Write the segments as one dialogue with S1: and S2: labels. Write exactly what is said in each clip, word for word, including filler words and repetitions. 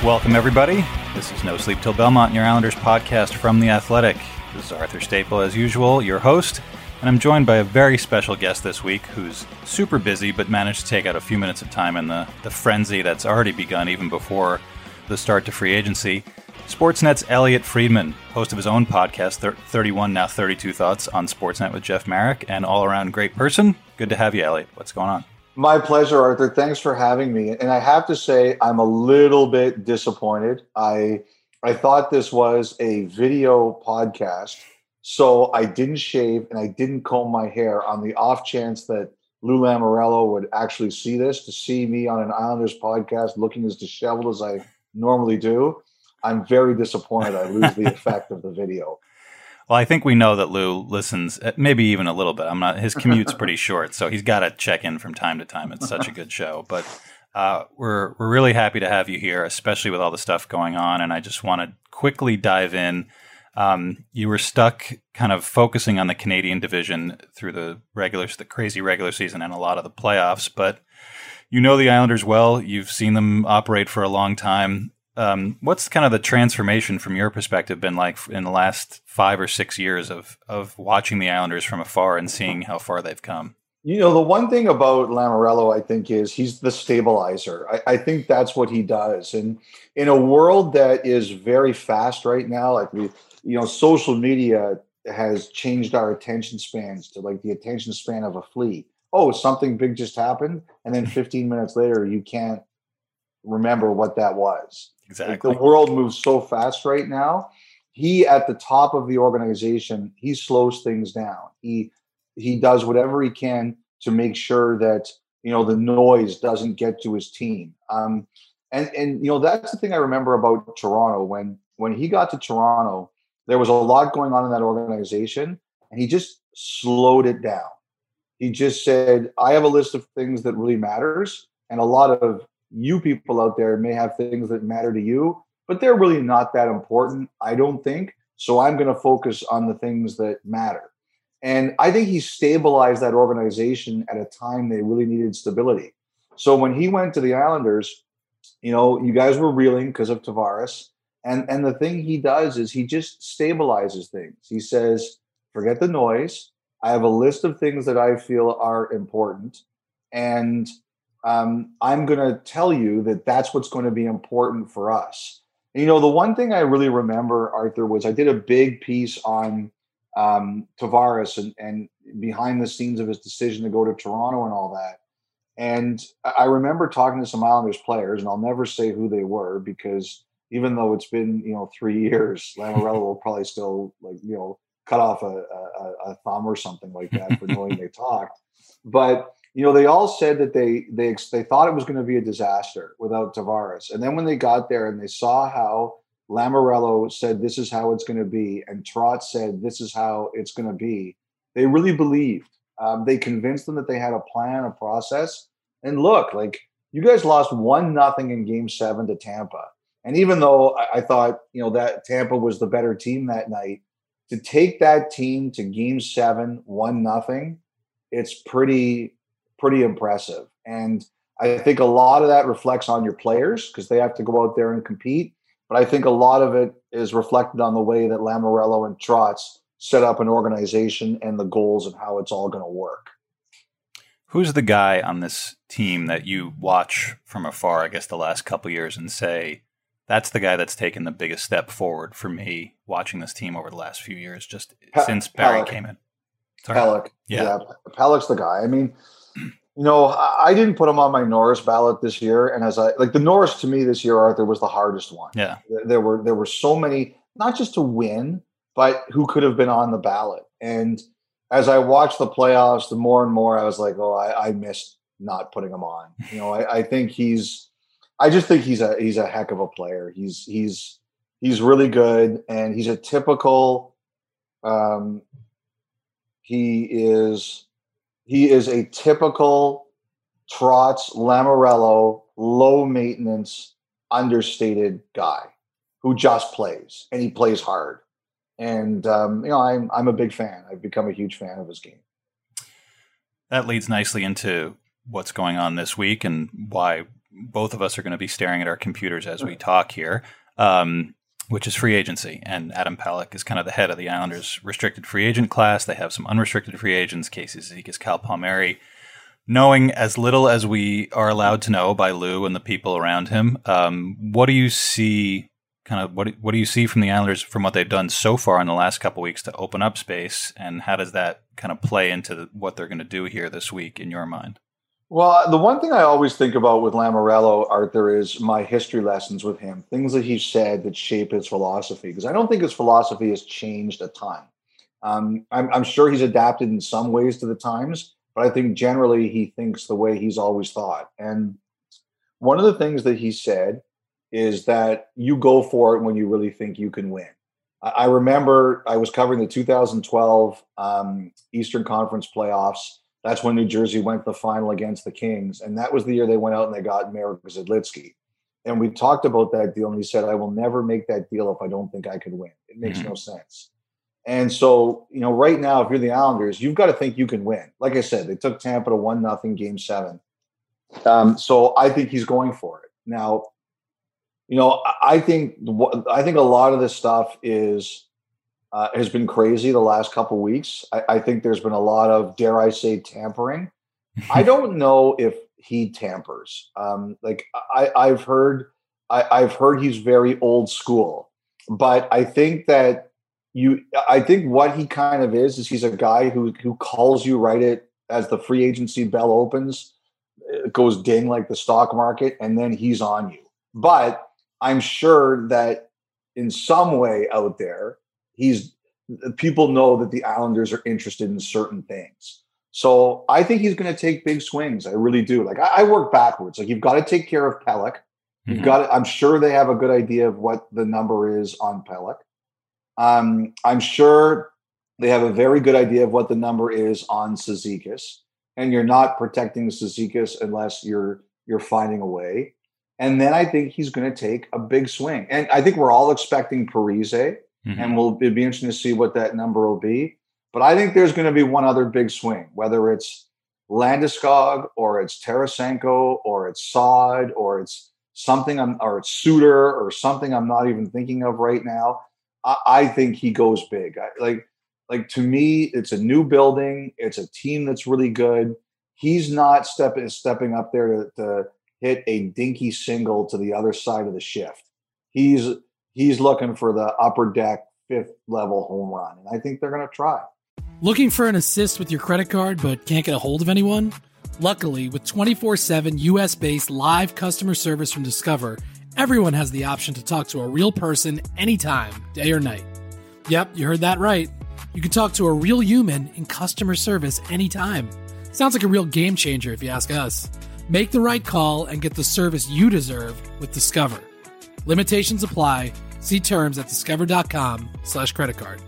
S1: Welcome, everybody. This is No Sleep Till Belmont, your Islanders podcast from The Athletic. This is Arthur Staple, as usual, your host, and I'm joined by a very special guest this week who's super busy but managed to take out a few minutes of time in the, the frenzy that's already begun even before the start to free agency. Sportsnet's Elliotte Friedman, host of his own podcast, thirty-one, now thirty-two Thoughts on Sportsnet with Jeff Marek, and all-around great person. Good to have you, Elliotte. What's going on?
S2: My pleasure, Arthur. Thanks for having me. And I have to say, I'm a little bit disappointed. I I thought this was a video podcast, so I didn't shave and I didn't comb my hair on the off chance that Lou Lamoriello would actually see this, to see me on an Islanders podcast looking as disheveled as I normally do. I'm very disappointed I lose the effect of the video.
S1: Well, I think we know that Lou listens, maybe even a little bit. I'm not. His commute's pretty short, so he's got to check in from time to time. It's such a good show. But uh, we're we're really happy to have you here, especially with all the stuff going on. And I just want to quickly dive in. Um, you were stuck kind of focusing on the Canadian division through the regular, the crazy regular season and a lot of the playoffs. But you know the Islanders well. You've seen them operate for a long time. Um, what's kind of the transformation from your perspective been like in the last five or six years of of watching the Islanders from afar and seeing how far they've come?
S2: You know, the one thing about Lamoriello, I think, is he's the stabilizer. I, I think that's what he does. And in a world that is very fast right now, like we, you know, social media has changed our attention spans to like the attention span of a flea. Oh, something big just happened. And then fifteen minutes later, you can't remember what that was.
S1: Exactly.
S2: Like the world moves so fast right now. He, at the top of the organization, he slows things down. He he does whatever he can to make sure that, you know, the noise doesn't get to his team. Um, and and you know, that's the thing I remember about Toronto. When when he got to Toronto, there was a lot going on in that organization, and he just slowed it down. He just said, "I have a list of things that really matters, and a lot of you people out there may have things that matter to you, but they're really not that important, I don't think. So I'm going to focus on the things that matter." And I think he stabilized that organization at a time they really needed stability. So when he went to the Islanders, you know, you guys were reeling because of Tavares. And, and the thing he does is he just stabilizes things. He says, forget the noise. I have a list of things that I feel are important. And Um, I'm going to tell you that that's what's going to be important for us. And, you know, the one thing I really remember, Arthur, was I did a big piece on um, Tavares and, and behind the scenes of his decision to go to Toronto and all that. And I remember talking to some Islanders players, and I'll never say who they were because even though it's been, you know, three years, Lamoriello will probably still, like, you know, cut off a, a, a thumb or something like that for knowing they talked. But you know, they all said that they they they thought it was going to be a disaster without Tavares. And then when they got there and they saw how Lamoriello said this is how it's going to be, and Trotz said this is how it's going to be, they really believed. Um, they convinced them that they had a plan, a process. And look, like you guys lost one nothing in Game Seven to Tampa. And even though I, I thought you know that Tampa was the better team that night, to take that team to Game Seven one nothing, it's pretty. pretty impressive. And I think a lot of that reflects on your players because they have to go out there and compete. But I think a lot of it is reflected on the way that Lamoriello and Trotz set up an organization and the goals and how it's all going to work.
S1: Who's the guy on this team that you watch from afar, I guess, the last couple of years and say, that's the guy that's taken the biggest step forward for me watching this team over the last few years, just Pe- since Barry
S2: Pelech.
S1: came in? Sorry.
S2: Pelech.
S1: Yeah.
S2: yeah. Pelech's the guy. I mean, you know, I didn't put him on my Norris ballot this year. And as I like the Norris to me this year, Arthur, was the hardest one.
S1: Yeah.
S2: There were there were so many, not just to win, but who could have been on the ballot. And as I watched the playoffs, the more and more I was like, oh, I, I missed not putting him on. You know, I, I think he's I just think he's a he's a heck of a player. He's he's he's really good, and he's a typical um he is He is a typical Trotz, Lamoriello, low maintenance, understated guy who just plays, and he plays hard. And um, you know, I'm I'm a big fan. I've become a huge fan of his game.
S1: That leads nicely into what's going on this week and why both of us are going to be staring at our computers as we talk here, um, which is free agency. And Adam Pelech is kind of the head of the Islanders' restricted free agent class. They have some unrestricted free agents, Casey Cizikas, Cal Palmieri. Knowing as little as we are allowed to know by Lou and the people around him, um, what do you see? Kind of what what do you see from the Islanders from what they've done so far in the last couple of weeks to open up space, and how does that kind of play into the, what they're going to do here this week in your mind?
S2: Well, the one thing I always think about with Lamoriello, Arthur, is my history lessons with him, things that he said that shape his philosophy, because I don't think his philosophy has changed a ton. Um, I'm, I'm sure he's adapted in some ways to the times, but I think generally he thinks the way he's always thought. And one of the things that he said is that you go for it when you really think you can win. I, I remember I was covering the two thousand twelve um, Eastern Conference playoffs. That's when New Jersey went to the final against the Kings. And that was the year they went out and they got Marek Zidlitsky. And we talked about that deal, and he said, I will never make that deal if I don't think I can win. It makes mm-hmm. no sense. And so, you know, right now, if you're the Islanders, you've got to think you can win. Like I said, they took Tampa to one nothing game seven. Um, so I think he's going for it. Now, you know, I think I think a lot of this stuff is uh, has been crazy the last couple of weeks. I, I think there's been a lot of, dare I say, tampering. I don't know if he tampers. Um, like I, I've heard, I, I've heard he's very old school, but I think that you, I think what he kind of is is he's a guy who who calls you right at as the free agency bell opens, it goes ding like the stock market, and then he's on you. But I'm sure that in some way out there, he's people know that the Islanders are interested in certain things. So I think he's going to take big swings. I really do. Like I, I work backwards. Like you've got to take care of Pelech. You've mm-hmm. got to, I'm sure they have a good idea of what the number is on Pelech. Um, I'm sure they have a very good idea of what the number is on Cizikas. And you're not protecting Cizikas unless you're you're finding a way. And then I think he's going to take a big swing. And I think we're all expecting Parise, mm-hmm. and we'll it'd be interesting to see what that number will be. But I think there's going to be one other big swing, whether it's Landeskog or it's Tarasenko or it's Saad or it's something I'm, or it's Suter or something I'm not even thinking of right now. I, I think he goes big. I, like, like to me, it's a new building. It's a team that's really good. He's not stepping stepping up there to, to hit a dinky single to the other side of the shift. He's he's looking for the upper deck fifth level home run, and I think they're going to try.
S3: Looking for an assist with your credit card but can't get a hold of anyone? Luckily, with twenty-four seven U S-based live customer service from Discover, everyone has the option to talk to a real person anytime, day or night. Yep, you heard that right. You can talk to a real human in customer service anytime. Sounds like a real game changer if you ask us. Make the right call and get the service you deserve with Discover. Limitations apply. See terms at discover.com slash credit card.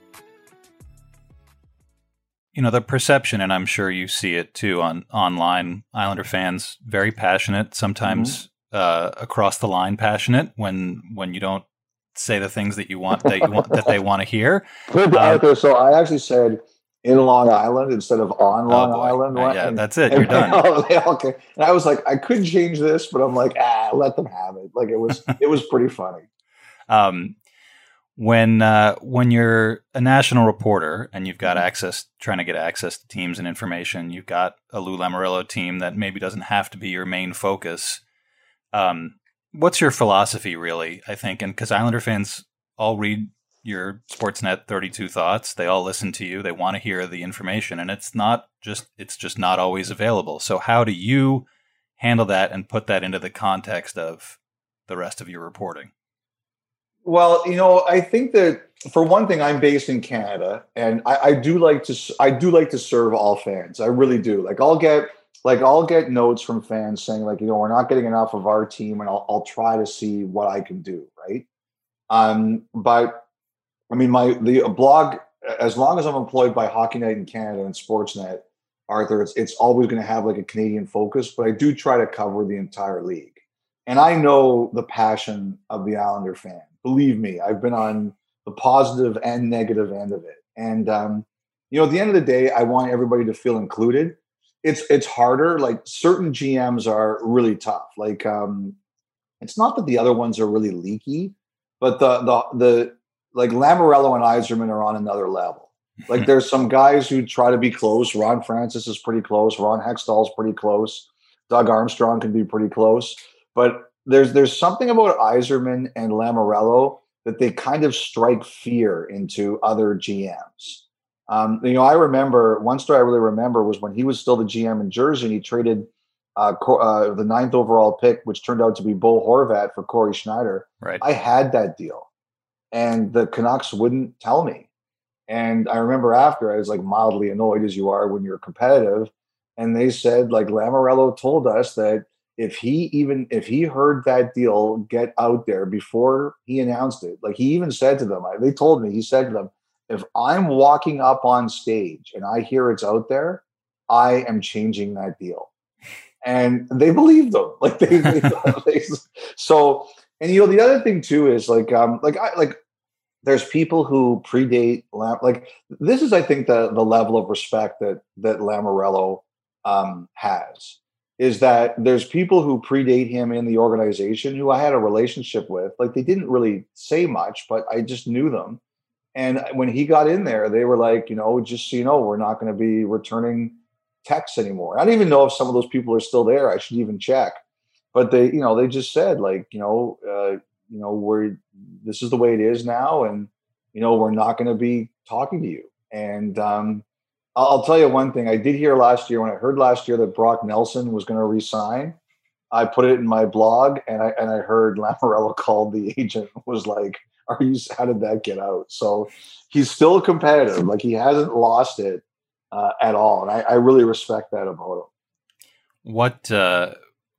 S1: You know, the perception, and I'm sure you see it too on online, Islander fans, very passionate, sometimes mm-hmm. uh, across the line passionate when when you don't say the things that you want that you want that they want to hear.
S2: Good, um, Arthur. So I actually said in Long Island instead of on Long oh Island.
S1: Uh, yeah,
S2: and,
S1: that's it.
S2: And,
S1: You're done.
S2: Okay. And I was like, I could change this, but I'm like, ah, let them have it. Like it was, it was pretty funny.
S1: Um, when uh, when you're a national reporter and you've got access, trying to get access to teams and information, you've got a Lou Lamoriello team that maybe doesn't have to be your main focus. Um, what's your philosophy, really? I think, and because Islander fans all read your Sportsnet thirty-two thoughts, they all listen to you, they want to hear the information, and it's not just it's just not always available. So, how do you handle that and put that into the context of the rest of your reporting?
S2: Well, you know, I think that for one thing, I'm based in Canada, and I, I do like to I do like to serve all fans. I really do. Like I'll get like I'll get notes from fans saying like, you know, we're not getting enough of our team, and I'll I'll try to see what I can do. Right. Um, but I mean, my the blog, as long as I'm employed by Hockey Night in Canada and Sportsnet, Arthur, it's it's always going to have like a Canadian focus, but I do try to cover the entire league, and I know the passion of the Islander fan. Believe me, I've been on the positive and negative end of it. And, um, you know, at the end of the day, I want everybody to feel included. it's it's harder. Like certain G Ms are really tough. Like um, it's not that the other ones are really leaky, but the the the like Lamoriello and Yzerman are on another level. Like there's some guys who try to be close. Ron Francis is pretty close. Ron Hextall's pretty close. Doug Armstrong can be pretty close. But there's there's something about Yzerman and Lamoriello that they kind of strike fear into other G Ms. Um, you know, I remember one story I really remember was when he was still the G M in Jersey, and he traded uh, uh, the ninth overall pick, which turned out to be Bo Horvat, for Corey Schneider.
S1: Right.
S2: I had that deal, and the Canucks wouldn't tell me. And I remember after, I was like mildly annoyed, as you are when you're competitive. And they said, like, Lamoriello told us that if he even if he heard that deal get out there before he announced it, like he even said to them, they told me, he said to them, if I'm walking up on stage and I hear it's out there, I am changing that deal. And they believed them. Like they, they, they so, and you know, the other thing too is like, um, like I like there's people who predate Lam, like this is, I think, the the level of respect that that Lamoriello um, has, is that there's people who predate him in the organization who I had a relationship with. Like they didn't really say much, but I just knew them. And when he got in there, they were like, you know, just so you know, we're not going to be returning texts anymore. I don't even know if some of those people are still there. I should even check. But they, you know, they just said, like, you know, uh, you know, we're, this is the way it is now. And, you know, we're not going to be talking to you. And um, I'll, I'll tell you one thing. I did hear last year, when I heard last year that Brock Nelson was going to resign, I put it in my blog, and I, and I heard Lamoriello called the agent, was like, are you, how did that get out? So he's still competitive. Like he hasn't lost it uh, at all. And I, I really respect that about him.
S1: What, uh,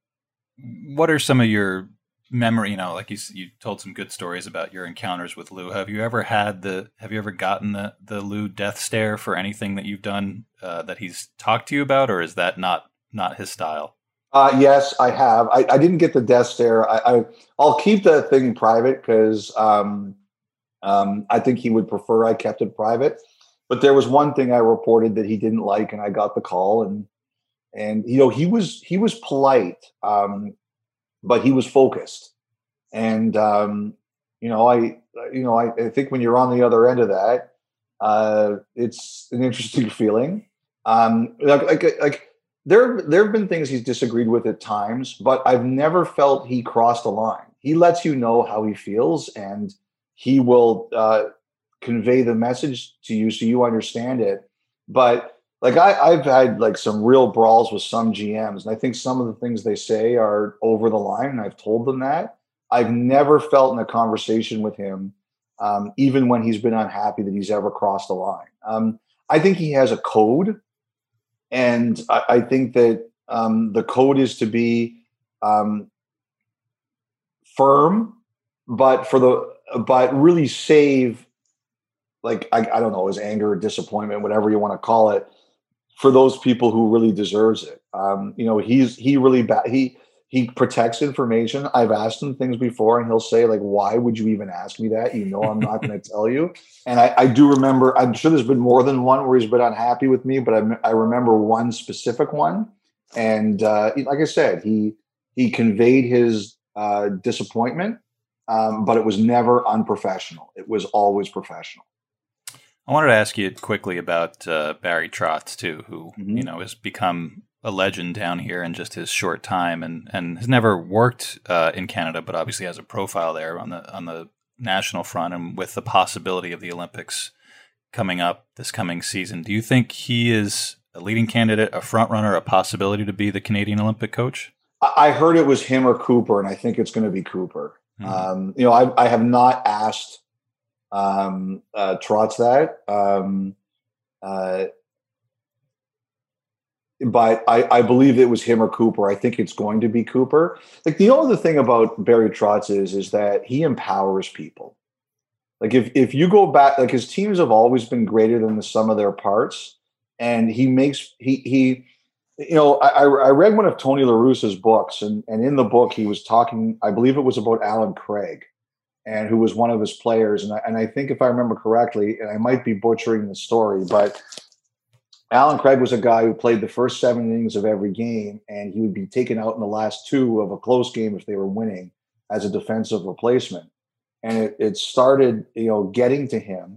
S1: what are some of your memory, you know, like you, you told some good stories about your encounters with Lou. Have you ever had the, have you ever gotten the, the Lou death stare for anything that you've done uh, that he's talked to you about, or is that not, not his style?
S2: Uh, yes, I have. I, I didn't get the death stare. I, I I'll keep the thing private because um, um, I think he would prefer I kept it private. But there was one thing I reported that he didn't like, and I got the call, and and you know he was he was polite, um, but he was focused, and um, you know I you know I, I think when you're on the other end of that, uh, it's an interesting feeling. Um, like like like. There, there have been things he's disagreed with at times, but I've never felt he crossed a line. He lets you know how he feels, and he will uh, convey the message to you so you understand it. But like I, I've had like some real brawls with some G Ms, and I think some of the things they say are over the line, and I've told them that. I've never felt in a conversation with him, um, even when he's been unhappy, that he's ever crossed a line. Um, I think he has a code. And I, I think that um, the code is to be um, firm, but for the but really save, like I, I don't know, his anger or disappointment, whatever you want to call it, for those people who really deserves it. Um, you know, he's he really ba- he he protects information. I've asked him things before, and he'll say, like, "Why would you even ask me that? You know, I'm not going to tell you." And I, I do remember, I'm sure there's been more than one where he's been unhappy with me, but I, I remember one specific one. And uh, like I said, he he conveyed his uh, disappointment, um, but it was never unprofessional. It was always professional.
S1: I wanted to ask you quickly about uh, Barry Trotz, too, who mm-hmm. you know has become a legend down here in just his short time, and, and has never worked uh, in Canada, but obviously has a profile there on the on the national front, and with the possibility of the Olympics coming up this coming season. Do you think he is a leading candidate, a front runner, a possibility to be the Canadian Olympic coach?
S2: I heard it was him or Cooper, and I think it's going to be Cooper. Mm-hmm. Um, you know, I, I have not asked um, uh, Trotz that. Um, uh, But I, I believe it was him or Cooper. I think it's going to be Cooper. Like the only thing about Barry Trotz is, is that he empowers people. Like if, if you go back, like his teams have always been greater than the sum of their parts. And he makes, he, he, you know, I, I read one of Tony La Russa's books, and, and in the book he was talking, I believe it was about Alan Craig, and who was one of his players. And I, and I think if I remember correctly, and I might be butchering the story, but Alan Craig was a guy who played the first seven innings of every game, and he would be taken out in the last two of a close game if they were winning as a defensive replacement. And it, it started, you know, getting to him.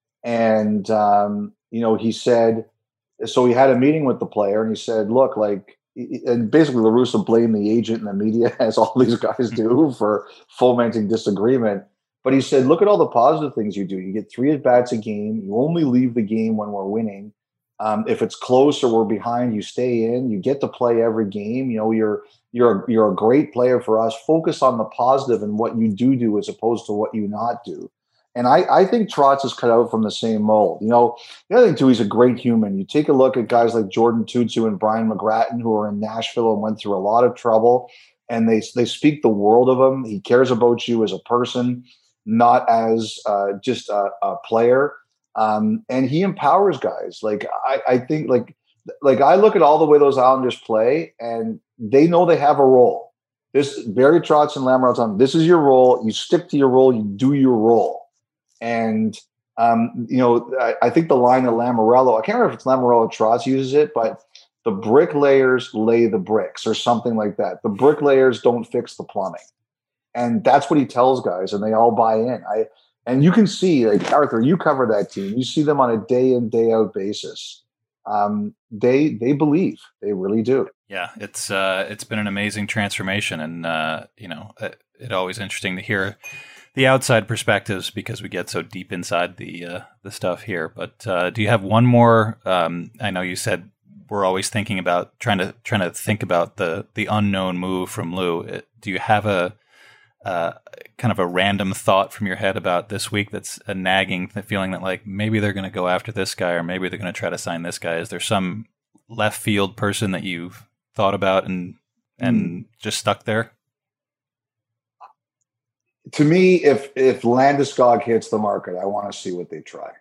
S2: And, um, you know, he said, so he had a meeting with the player and he said, look, like, and basically La Russa blamed the agent and the media, as all these guys do, for fomenting disagreement. But he said, look at all the positive things you do. You get three at-bats a game. You only leave the game when we're winning. Um, if it's close or we're behind, you stay in. You get to play every game. You know, you're you're you're a great player for us. Focus on the positive and what you do do as opposed to what you not do. And I, I think Trotz is cut out from the same mold. You know, the other thing, too, he's a great human. You take a look at guys like Jordan Tutsu and Brian McGrattan, who are in Nashville and went through a lot of trouble, and they they speak the world of him. He cares about you as a person, not as uh, just a, a player. Um, and he empowers guys. Like, I, I think, like, like I look at all the way those Islanders play, and they know they have a role. This Barry Trotz and Lamoriello time, this is your role. You stick to your role. You do your role. And, um, you know, I, I think the line that Lamoriello, I can't remember if it's Lamoriello or Trotz uses it, but the bricklayers lay the bricks or something like that. The bricklayers don't fix the plumbing. And that's what he tells guys, and they all buy in. I And you can see, like, Arthur, you cover that team. You see them on a day in, day out basis. Um, they they believe. They really do.
S1: Yeah, it's uh, it's been an amazing transformation. And, uh, you know, it, it's always interesting to hear the outside perspectives because we get so deep inside the uh, the stuff here. But uh, do you have one more? Um, I know you said we're always thinking about trying to trying to think about the the unknown move from Lou. It, do you have a uh, kind of a random thought from your head about this week that's a nagging feeling that like maybe they're going to go after this guy or maybe they're going to try to sign this guy? Is there some left field person that you've thought about and and mm. just stuck there?
S2: To me, if if Landeskog hits the market, I want to see what they try.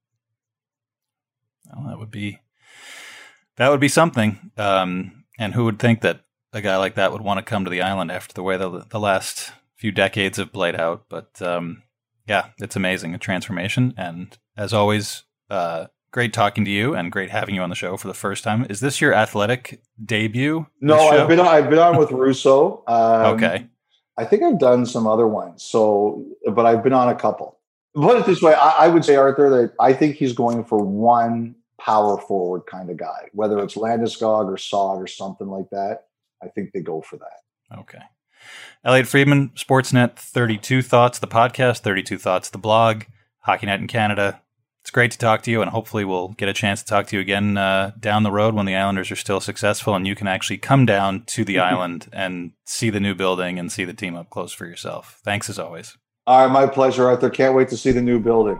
S1: Well, that would be that would be something. Um, and who would think that a guy like that would want to come to the island after the way the the last few decades have played out? But um, yeah, it's amazing, a transformation. And as always, uh, great talking to you and great having you on the show for the first time. Is this your Athletic debut?
S2: No, I've been on, I've been on with Russo. Um,
S1: okay.
S2: I think I've done some other ones, so but I've been on a couple. Put it this way, I, I would say, Arthur, that I think he's going for one power forward kind of guy, whether it's Landeskog or Saad or something like that. I think they go for that.
S1: Okay. Elliotte Friedman, Sportsnet thirty-two Thoughts, the podcast, thirty-two Thoughts, the blog, Hockey Night in Canada. It's great to talk to you, and hopefully we'll get a chance to talk to you again uh, down the road when the Islanders are still successful and you can actually come down to the island and see the new building and see the team up close for yourself. Thanks as always.
S2: All right, my pleasure, Arthur. Can't wait to see the new building.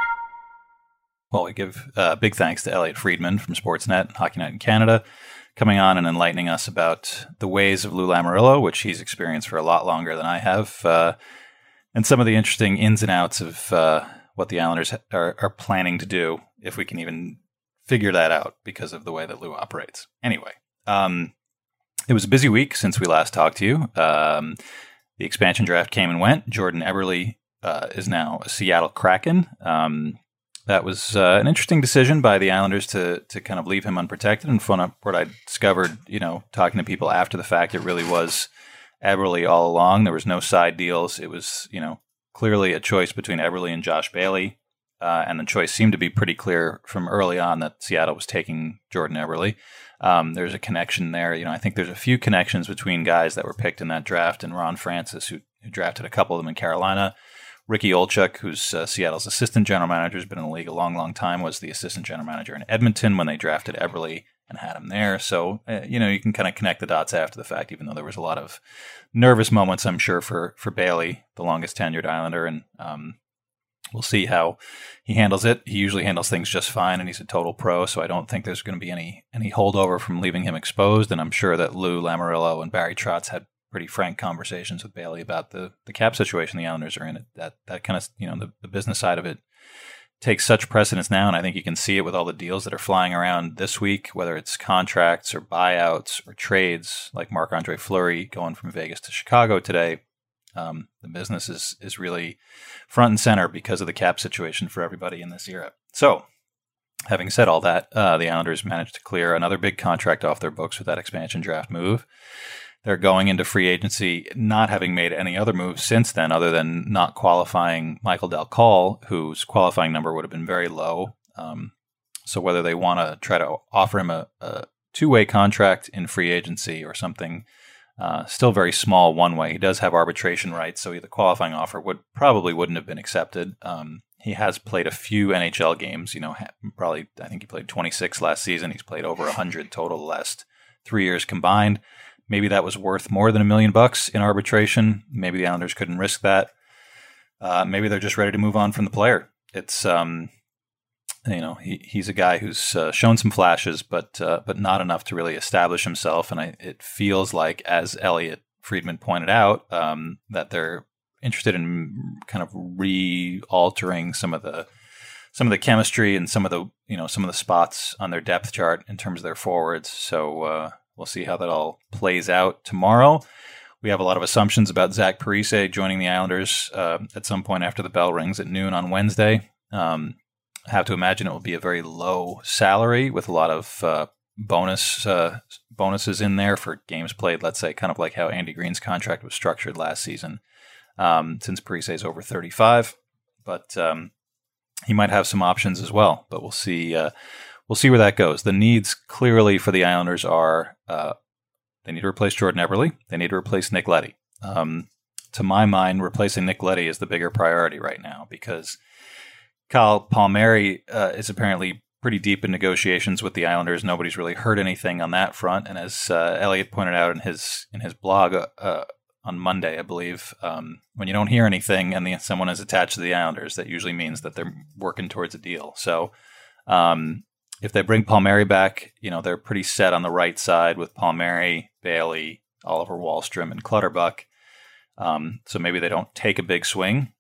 S1: Well, we give uh, big thanks to Elliotte Friedman from Sportsnet and Hockey Night in Canada, coming on and enlightening us about the ways of Lou Lamoriello, which he's experienced for a lot longer than I have, uh, and some of the interesting ins and outs of uh, what the Islanders are, are planning to do, if we can even figure that out because of the way that Lou operates. Anyway, um, it was a busy week since we last talked to you. Um, the expansion draft came and went. Jordan Eberle uh, is now a Seattle Kraken. Um, that was uh, an interesting decision by the Islanders to to kind of leave him unprotected. And from what I discovered, you know, talking to people after the fact, it really was Eberle all along. There was no side deals. It was, you know, clearly a choice between Eberle and Josh Bailey, uh, and the choice seemed to be pretty clear from early on that Seattle was taking Jordan Eberle. Um, there's a connection there. You know, I think there's a few connections between guys that were picked in that draft, and Ron Francis, who, who drafted a couple of them in Carolina. Ricky Olchuk, who's uh, Seattle's assistant general manager, has been in the league a long, long time, was the assistant general manager in Edmonton when they drafted Eberle and had him there. So, uh, you know, you can kind of connect the dots after the fact, even though there was a lot of nervous moments, I'm sure, for for Bailey, the longest tenured Islander, and um, we'll see how he handles it. He usually handles things just fine, and he's a total pro, so I don't think there's going to be any any holdover from leaving him exposed, and I'm sure that Lou Lamoriello and Barry Trotz had pretty frank conversations with Bailey about the, the cap situation the Islanders are in. It that that kind of, you know, the, the business side of it takes such precedence now, and I think you can see it with all the deals that are flying around this week, whether it's contracts or buyouts or trades, like Marc-Andre Fleury going from Vegas to Chicago today. Um, the business is is really front and center because of the cap situation for everybody in this era. So Having said all that, uh, the Islanders managed to clear another big contract off their books with that expansion draft move. They're going into free agency not having made any other moves since then, other than not qualifying Michael Del Col, whose qualifying number would have been very low. Um, so whether they want to try to offer him a, a two-way contract in free agency or something uh, still very small one-way. He does have arbitration rights, so the qualifying offer would probably wouldn't have been accepted. Um, he has played a few N H L games. You know, probably I think he played twenty-six last season. He's played over one hundred total the last three years combined. Maybe that was worth more than a million bucks in arbitration. Maybe the Islanders couldn't risk that. Uh, maybe they're just ready to move on from the player. It's, um, you know, he, he's a guy who's uh, shown some flashes, but uh, but not enough to really establish himself. And I, it feels like, as Elliot Friedman pointed out, um, that they're interested in kind of re-altering some of the some of the chemistry and some of the you know some of the spots on their depth chart in terms of their forwards. So. Uh, We'll see how that all plays out tomorrow. We have a lot of assumptions about Zach Parise joining the Islanders uh, at some point after the bell rings at noon on Wednesday. Um, I have to imagine it will be a very low salary with a lot of uh, bonus uh, bonuses in there for games played, let's say, kind of like how Andy Green's contract was structured last season, um, since Parise is over thirty-five. But um, he might have some options as well, but we'll see. Uh, We'll see where that goes. The needs clearly for the Islanders are uh, they need to replace Jordan Eberle. They need to replace Nick Leddy. Um, to my mind, replacing Nick Leddy is the bigger priority right now because Kyle Palmieri uh, is apparently pretty deep in negotiations with the Islanders. Nobody's really heard anything on that front. And as uh, Elliot pointed out in his in his blog uh, on Monday, I believe, um, when you don't hear anything and the, someone is attached to the Islanders, that usually means that they're working towards a deal. So. Um, If they bring Palmieri back, you know, they're pretty set on the right side with Palmieri, Bailey, Oliver Wahlstrom, and Clutterbuck. Um, so maybe they don't take a big swing.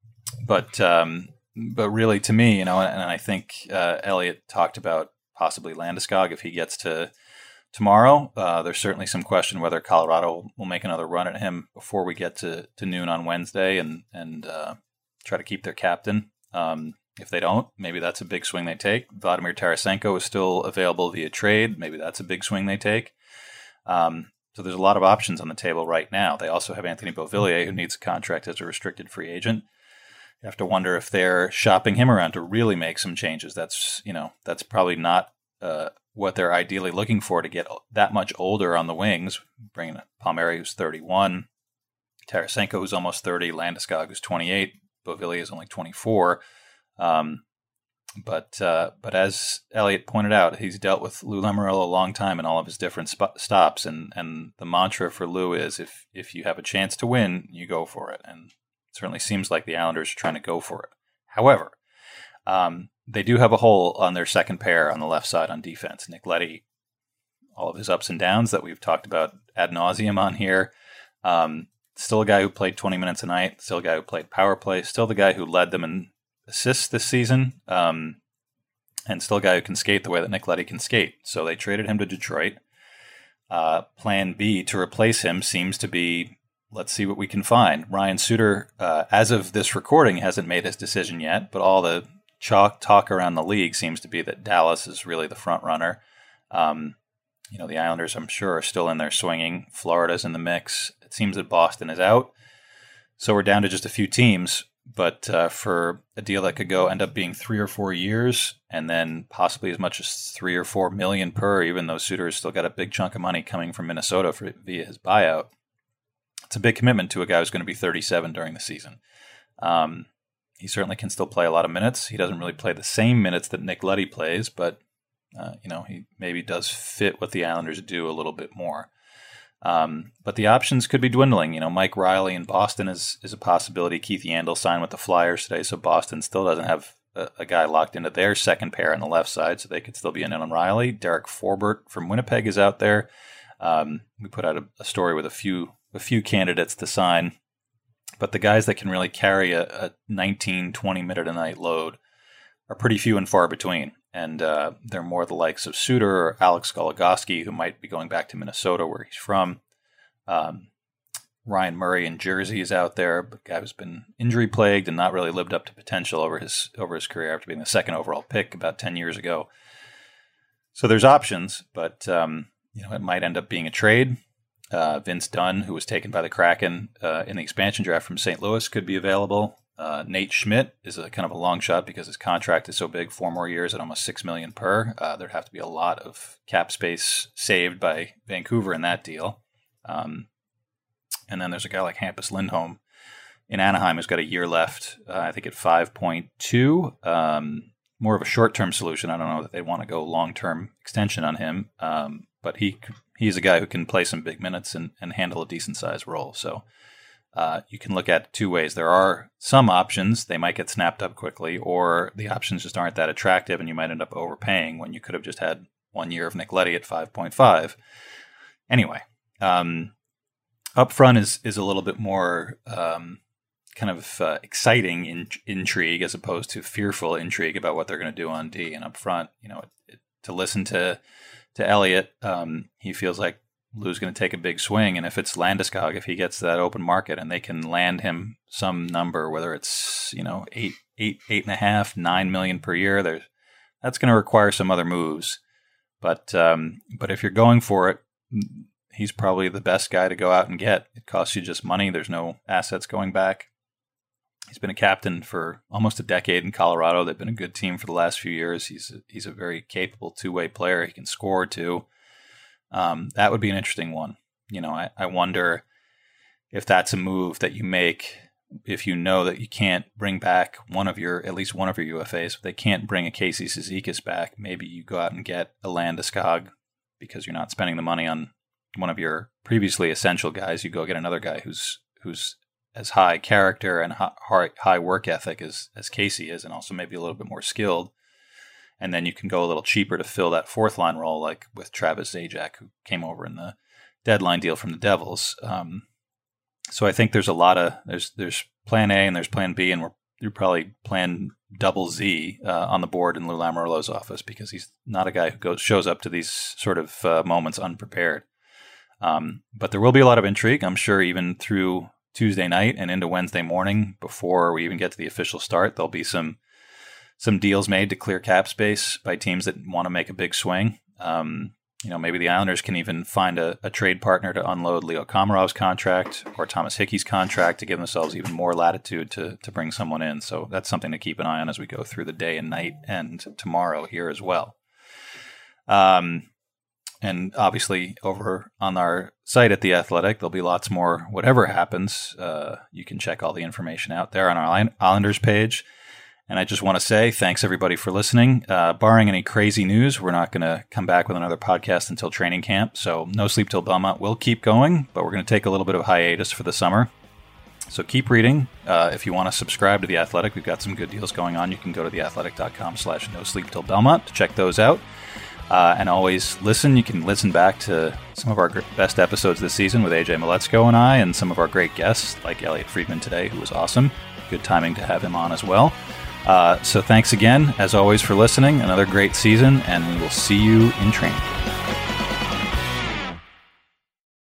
S1: But um, but really, to me, you know, and, and I think uh, Elliot talked about possibly Landeskog if he gets to tomorrow. Uh, there's certainly some question whether Colorado will make another run at him before we get to, to noon on Wednesday and, and uh, try to keep their captain. Um If they don't, maybe that's a big swing they take. Vladimir Tarasenko is still available via trade. Maybe that's a big swing they take. Um, so there's a lot of options on the table right now. They also have Anthony Beauvillier, who needs a contract as a restricted free agent. You have to wonder if they're shopping him around to really make some changes. That's you know that's probably not uh, what they're ideally looking for to get that much older on the wings. Bringing Palmieri, who's thirty-one, Tarasenko, who's almost thirty, Landeskog, who's twenty-eight, Beauvillier is only twenty-four. Um, but uh, but as Elliot pointed out, he's dealt with Lou Lamoriello a long time in all of his different sp- stops, and, and the mantra for Lou is if if you have a chance to win, you go for it, and it certainly seems like the Islanders are trying to go for it. However, um, they do have a hole on their second pair on the left side on defense. Nick Leddy, all of his ups and downs that we've talked about ad nauseum on here. Um, still a guy who played twenty minutes a night, still a guy who played power play, still the guy who led them in assists this season, um, and still a guy who can skate the way that Nick Leddy can skate. So they traded him to Detroit. Uh, plan B to replace him seems to be, let's see what we can find. Ryan Suter, uh, as of this recording, hasn't made his decision yet, but all the chalk talk around the league seems to be that Dallas is really the front runner. Um, you know, the Islanders, I'm sure, are still in there swinging. Florida's in the mix. It seems that Boston is out. So we're down to just a few teams. But uh, for a deal that could go end up being three or four years and then possibly as much as three or four million per, even though Suter has still got a big chunk of money coming from Minnesota for, via his buyout, it's a big commitment to a guy who's going to be thirty-seven during the season. Um, he certainly can still play a lot of minutes. He doesn't really play the same minutes that Nick Leddy plays, but uh, you know he maybe does fit what the Islanders do a little bit more. Um, but the options could be dwindling. You know, Mike Riley in Boston is is a possibility. Keith Yandel signed with the Flyers today, so Boston still doesn't have a, a guy locked into their second pair on the left side, so they could still be in on Riley. Derek Forbort from Winnipeg is out there. Um, we put out a, a story with a few a few candidates to sign, but the guys that can really carry a, a nineteen, twenty minute a night load are pretty few and far between. And uh, they're more the likes of Suter or Alex Goligoski, who might be going back to Minnesota, where he's from, um, Ryan Murray in Jersey is out there, a guy who's been injury plagued and not really lived up to potential over his over his career after being the second overall pick about ten years ago. So there's options, but um, you know, it might end up being a trade. Uh, Vince Dunn, who was taken by the Kraken uh, in the expansion draft from Saint Louis, could be available. Uh, Nate Schmidt is a kind of a long shot because his contract is so big, four more years at almost six million per. Uh, there'd have to be a lot of cap space saved by Vancouver in that deal. Um, and then there's a guy like Hampus Lindholm in Anaheim who's got a year left. Uh, I think at five point two. Um, more of a short-term solution. I don't know that they want to go long-term extension on him, um, but he he's a guy who can play some big minutes and, and handle a decent-sized role. So. Uh, you can look at it two ways. There are some options. They might get snapped up quickly, or the options just aren't that attractive, and you might end up overpaying when you could have just had one year of Nick Leddy at five point five. Anyway, um, up front is is a little bit more um, kind of uh, exciting in, intrigue as opposed to fearful intrigue about what they're going to do on D. And up front, you know, it, it, to listen to to Elliott, um, he feels like Lou's going to take a big swing, and if it's Landeskog, if he gets to that open market and they can land him some number, whether it's you know eight, eight, eight and a half, nine million per year, there's that's going to require some other moves. But um, but if you're going for it, he's probably the best guy to go out and get. It costs you just money. There's no assets going back. He's been a captain for almost a decade in Colorado. They've been a good team for the last few years. He's a, he's a very capable two-way player. He can score too. Um, that would be an interesting one. You know, I, I wonder if that's a move that you make if you know that you can't bring back one of your, at least one of your U F As. If they can't bring a Casey Cizikas back, maybe you go out and get a Landeskog because you're not spending the money on one of your previously essential guys. You go get another guy who's who's as high character and high, high work ethic as, as Casey is, and also maybe a little bit more skilled. And then you can go a little cheaper to fill that fourth line role, like with Travis Zajac, who came over in the deadline deal from the Devils. Um, so I think there's a lot of there's there's Plan A and there's Plan B, and we're you're probably Plan Double Z uh, on the board in Lou Lamoriello's office because he's not a guy who goes shows up to these sort of uh, moments unprepared. Um, but there will be a lot of intrigue, I'm sure, even through Tuesday night and into Wednesday morning before we even get to the official start. There'll be some. Some deals made to clear cap space by teams that want to make a big swing. Um, you know, maybe the Islanders can even find a, a trade partner to unload Leo Komarov's contract or Thomas Hickey's contract to give themselves even more latitude to to bring someone in. So that's something to keep an eye on as we go through the day and night and tomorrow here as well. Um, and obviously over on our site at The Athletic, there'll be lots more. Whatever happens, uh, you can check all the information out there on our Islanders page. And I just want to say thanks, everybody, for listening. Uh, barring any crazy news, we're not going to come back with another podcast until training camp. So No Sleep Till Belmont will keep going, but we're going to take a little bit of hiatus for the summer. So keep reading. Uh, if you want to subscribe to The Athletic, we've got some good deals going on. You can go to theathletic.com slash no sleep till Belmont to check those out. Uh, and always listen. You can listen back to some of our best episodes this season with A J Maletzko and I, and some of our great guests like Elliot Friedman today, who was awesome. Good timing to have him on as well. Uh, so thanks again, as always, for listening. Another great season, and we will see you in training.